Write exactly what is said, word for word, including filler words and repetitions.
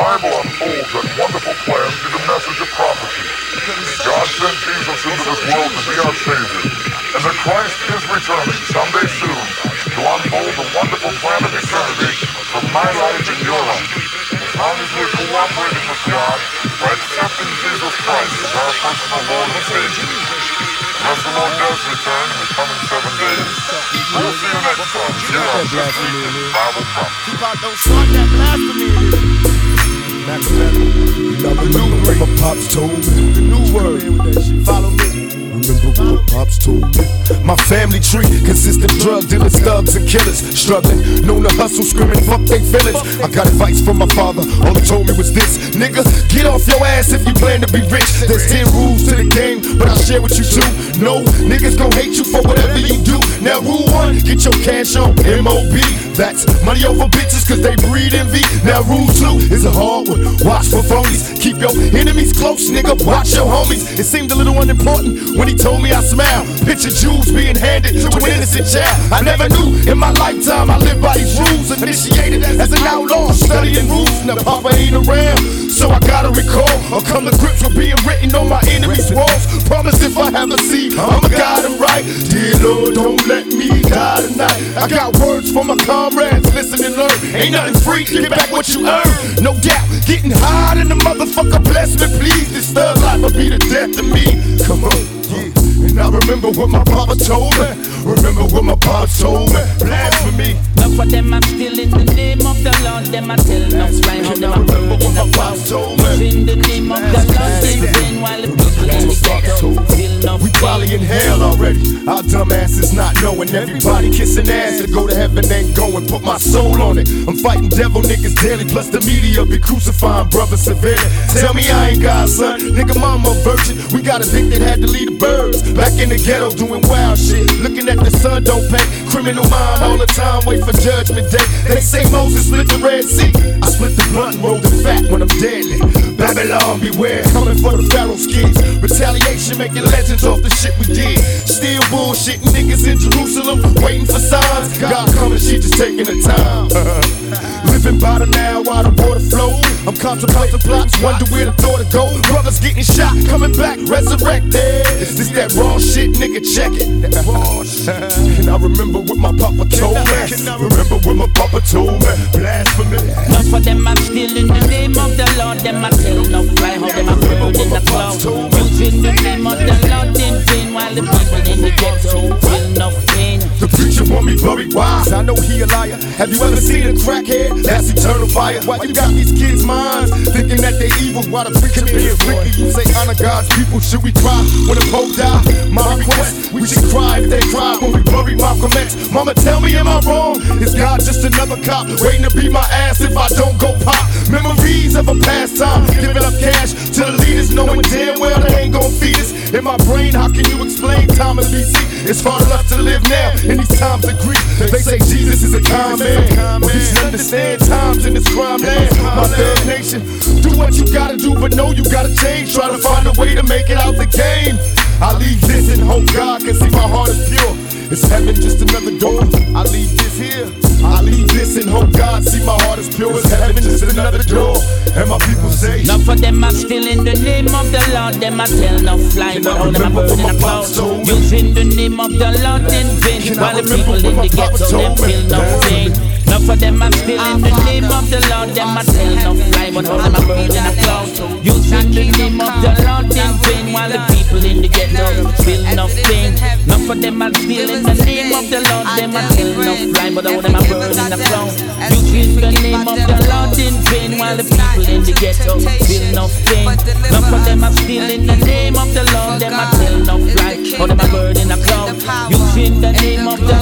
Bible unfolds that wonderful plan through the message of prophecy. God sent Jesus into this world to be our Savior, and that Christ is returning someday soon to unfold the wonderful plan of eternity for my life and your life. As long as we're cooperating with God by accepting Jesus Christ as our personal Lord and Savior. As the Lord does return in the coming seven days, we'll see you next time here on This Week in Bible Prophecy. Tupac, don't start that blasphemy. Now remember what my pops told me. The new word. Follow me. Remember what my pops told me. My family tree consists of drug dealers, thugs, and killers. Struggling, known to hustle, screaming, fuck they feelings. I got advice from my father, all he told me was this: nigga, get off your ass if you plan to be rich. There's ten rules to the game, but I'll share with you two. No, niggas gon' hate you for whatever you do. Now rule one, get your cash on M O B. That's money over bitches cause they breed envy. Now rule two is a hard one, watch for phonies. Keep your enemies close, nigga, watch your homies. It seemed a little unimportant when he told me I smile. Picture jewels being handed to an innocent child. I never knew in my lifetime I lived by these rules. Initiated as an outlaw, studying rules. Now Papa ain't around, so I gotta recall or come to grips with being written on my enemies' walls. Promise if I have a seed, I'ma guide them right. Dear Lord, don't let me die tonight. I got words for my comrades, listen and learn. Ain't nothing free, get back what you earn. No doubt, getting high in the motherfucker, bless me please. This thug life will be the death of me. Come on, yeah. And I remember what my papa told me. Remember what my papa told me. Blasphemy. Enough for them are still in the name of the Lord. Them I tell no fly how them are burning in the cloud. In the name of the Lord, they vain while the people in the ghetto feel no we probably in hell already. Our dumb asses not knowing. Everybody kissing ass to go to heaven ain't going. Put my soul on it. I'm fighting devil niggas daily. Plus the media be crucifying brothers severely. Tell me I ain't God, son. Nigga, mama a virgin. We got addicted, had to leave the birds. Back in the ghetto doing wild shit. Looking at the sun don't pay. Criminal mind all the time. Wait for judgment day. They say Moses split the Red Sea. I split the blunt and roll the fat when I'm deadly. Babylon beware. Coming for the Pharaoh's kids. Retaliation making legends off the shit we did. Still bullshitting niggas in Jerusalem. Waiting for signs. God coming, she just taking her time. Living by the now while the water flows. I'm contemplating plots, wonder where the thought to go. Brothers getting shot, coming back, resurrected. This that raw shit, nigga, check it. That raw shit. And I remember what my papa told me. Remember what my papa told me. Blasphemy. Enough for them are still in the name of the Lord. Them I tell no fly how them are burned in the cloud. Using the name of the Lord in vain while the people in the ghetto feel no pain. The preacher want me buried, why? I know he a liar. Have you ever seen a crackhead? That's eternal fire. Why you got these kids' minds thinking that they evil? Why the preacher being freaky? You say honor God's people. Should we cry when a Pope die? My request, we should cry if they cry when we bury Malcolm X. Mama, tell me, am I wrong? Is God just another cop waiting to beat my ass if I don't go pop? Memories of a past time, giving up cash to the leaders, knowing damn well they ain't gon' feed us. In my brain, how can you explain time as B C? It's hard enough to live now in these times of grief. They say Jesus is a kind man. Well, you should understand times in this crime land. My third nation, do what you gotta do, but know you gotta change. Try to find a way to make it out the game. I leave this and hope God can see my heart is pure. Is heaven just another door? I leave this here. I leave this and hope God see my heart is pure. Is heaven just another door? And my people say, enough for them are still in the name of the Lord. Them I tell no fly, but all them are burning in the cloud. Using the name of the Lord in vain while the people in the ghetto them feel no pain. Enough for them are still in the name of the Lord. Them I tell no fly, but all them are burning in the cloud. Using the name of the Lord in vain while the people in the ghetto feel no pain. Enough for them are still in the name of the Lord. Them I tell no fly, but all them are burning in the cloud. Using the name of the Lord in vain while the people in the ghetto feel no pain. Enough for them are still in the name of the Lord. Them I tell no fly, all them are burning in the cloud. Using the name of the